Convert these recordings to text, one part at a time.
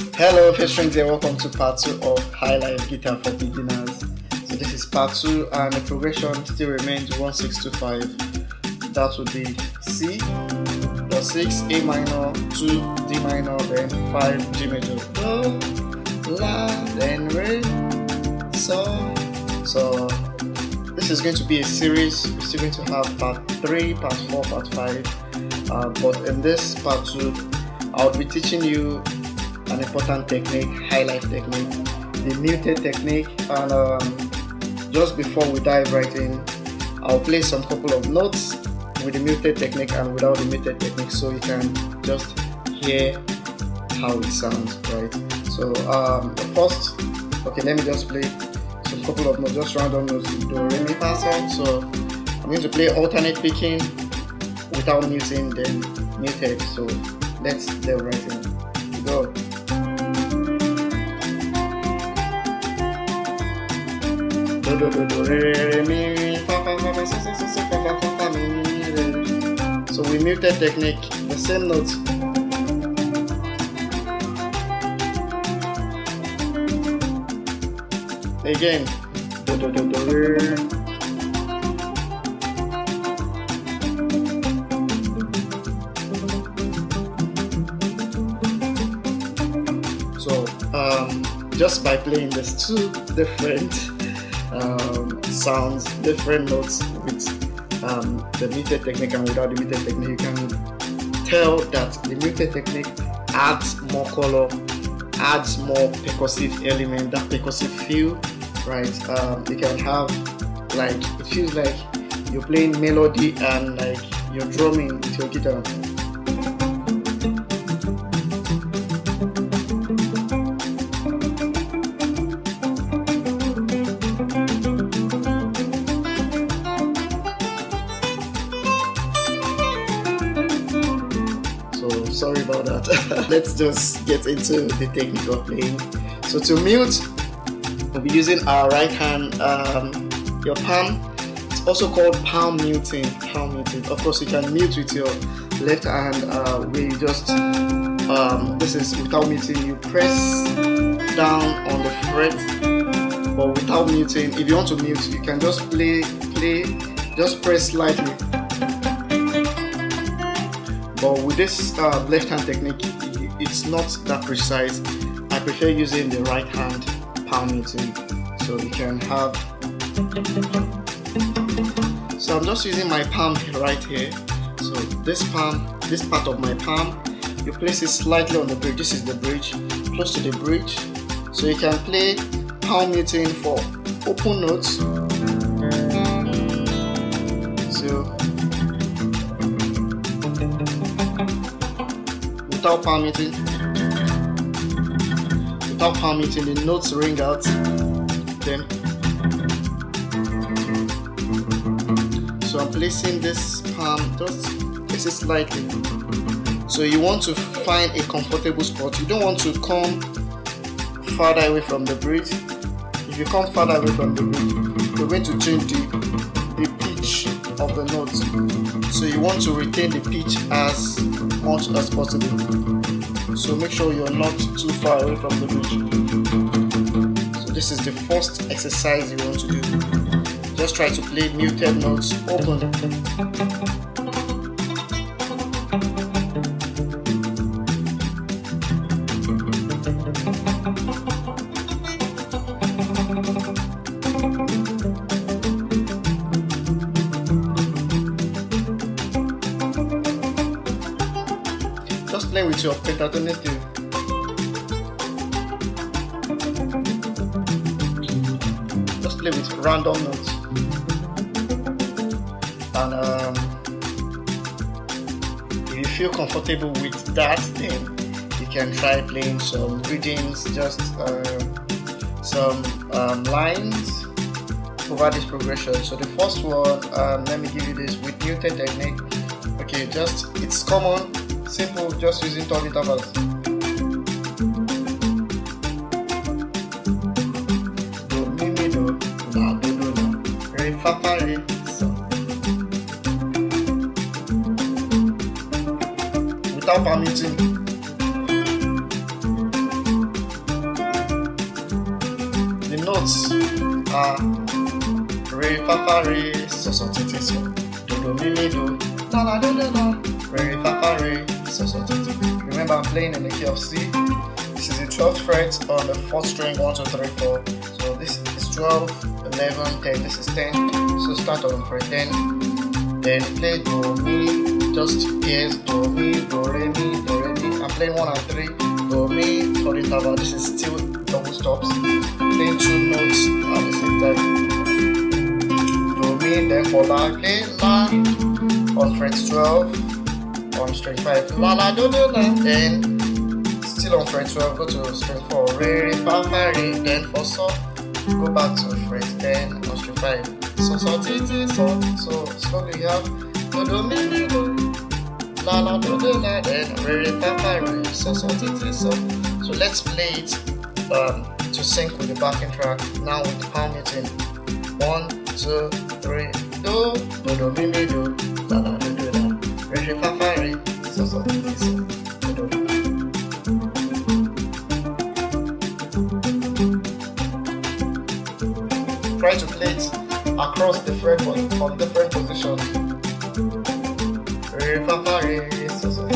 Hello, first strings here. Welcome to part 2 of High Life Guitar for Beginners. So this is part 2 and the progression still remains 1-6-2-5. That would be C, +6, A minor, 2, D minor, then 5, G major, Do, La, then Re, Sol. So this is going to be a series. We're still going to have part 3, part 4, part 5. But in this part 2, I'll be teaching you an important technique, high life technique, the muted technique. And just before we dive right in, I'll play some couple of notes with the muted technique and without the muted technique, so you can just hear how it sounds, right? So first, okay, let me just play some couple of notes, just random notes, do, re, mi, fa, sol. So I'm going to play alternate picking without muting, then muted. So let's dive right in. Go. Do do do re mi fa fa fa fa so so so fa fa fa fa mi re. So we muted technique, the same notes. Again, do do do do re. So just by playing these two different sounds, different notes with the muted technique and without the muted technique, you can tell that the muted technique adds more color, adds more percussive element, that percussive feel, right? You can have, like, it feels like you're playing melody and like you're drumming with your guitar. Sorry about that. Let's just get into the technique of playing. So to mute, we'll be using our right hand, your palm. It's also called palm muting. Palm muting. Of course, you can mute with your left hand, where you just this is without muting. You press down on the fret, but without muting. If you want to mute, you can just play. Just press slightly. But with this left hand technique, it's not that precise. I prefer using the right hand palm muting. So you can have. So I'm just using my palm right here. So this palm, this part of my palm, you place it slightly on the bridge. This is the bridge, close to the bridge. So you can play palm muting for open notes. So without palm muting, the notes ring out. Then, so I'm placing this palm, just place it slightly. So you want to find a comfortable spot. You don't want to come farther away from the bridge. If you come farther away from the bridge, you're going to change the pitch of the notes. So you want to retain the pitch as much as possible. So make sure you're not too far away from the bridge. So this is the first exercise you want to do. Just try to play muted notes open. Just play with your pentatonic too. Just play with random notes. And if you feel comfortable with that, then you can try playing some readings, just some lines over this progression. So the first one, let me give you this with muted technique. Okay, just, it's common. Simple, just using third intervals. Do, mi, mi, do, la, do, do, la, re, fa, fa, re, so. Without palm muting. notes are re fa fa re so so ti ti so do do mi mi do la la do do la re fa fa re so so ti ti. Remember, I'm playing in the key of C. This is the 12th fret on the 4th string, 1 2 3 4. So this is 12, 11, 10. This is 10. So start on fret 10. Then play do mi. Just ears do mi do re mi do re mi. I'm playing 1 and 3. Do mi for the interval. This is still double stops. Playing 2 notes at the same time. Do mi, then for la, play la on fret 12 on string 5. La la do do la. Then still on fret 12, go to string 4. Re re fa fa re. Then for so, go back to fret 10 on string 5. So so ti ti so. So slowly you have do do mi mi do. La la do do la. Then re re fa fa re. So so ti ti so. So let's play it to sync with the backing track. Now with the palm muting. 1 2 3 do do do mi mi do. La la do do la. Re re fa fa re. So so ti ti so. Do do do. Try to play it across different on different positions. Re fa fa re so so.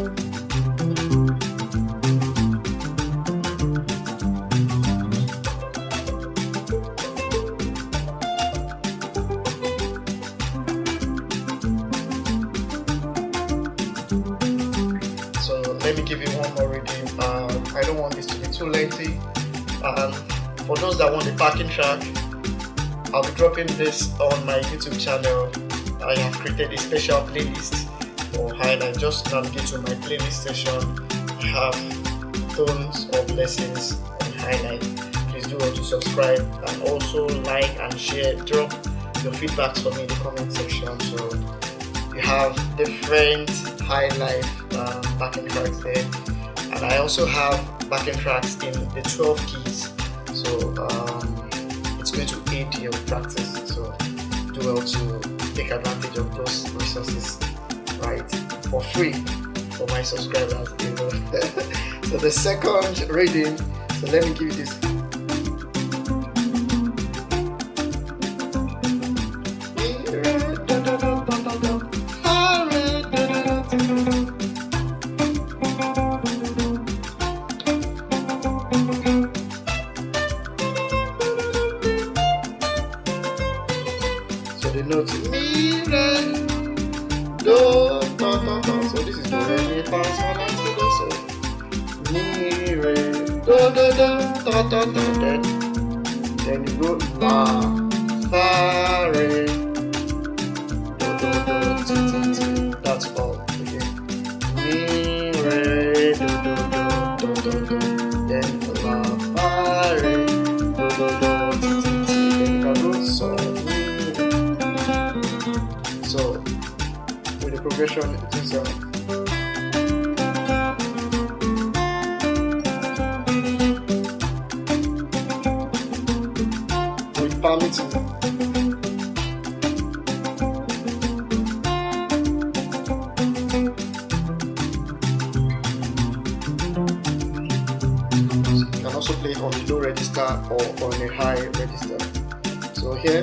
So let me give you one more reading. I don't want this to be too lengthy. For those that want the backing track, I'll be dropping this on my YouTube channel. I have created a special playlist for highlight. Just navigate to my playlist section. I have tons of lessons on highlight. Please do want to subscribe and also like and share. Drop your feedbacks for me in the comment section. So you have different highlight backing tracks there, and I also have backing tracks in the 12 keys. So it's going to aid your practice, so do well to take advantage of those resources, right, for free for my subscribers, you know. So the second reading, so let me give you this. The notes mi re do do do do. So this is do re mi fa so la ti do. So mi re do do do do do do. Then you go la fa re do do do ti ti ti. That's all again. Mi re do do do do do do. Then la fa re do do do ti ti ti. Then you can go so. So, with the progression, it is with palm muting. You can also play it on the low register or on a high register. So here,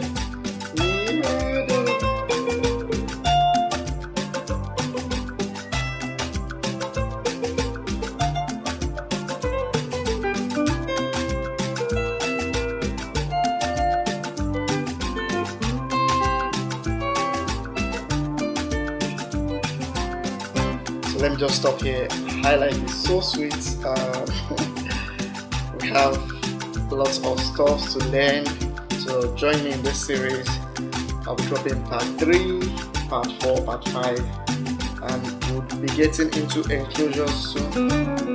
let me just stop here. Highlight is so sweet. We have lots of stuff to learn. So join me in this series. I'll be dropping part 3, part 4, part 5, and we'll be getting into enclosures soon.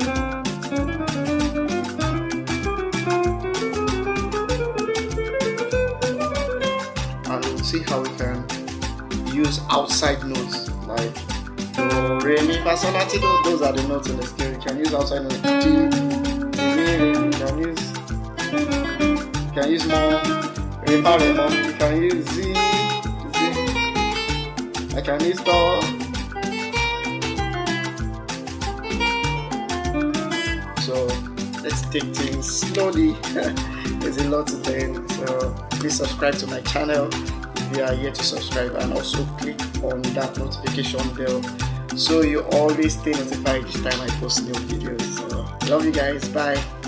And we'll see how we can use outside notes like do, re, mi, fa, sol, la, ti, do. Those are the notes in the scale. You can use outside notes. G, mi, you can use more. Re, fa, re, mo. You can use Z, Z. I can use do. So let's take things slowly. There's a lot to learn, so please subscribe to my channel if you are yet to subscribe, and also click on that notification bell so you always stay notified each time I post new videos. So love you guys, bye.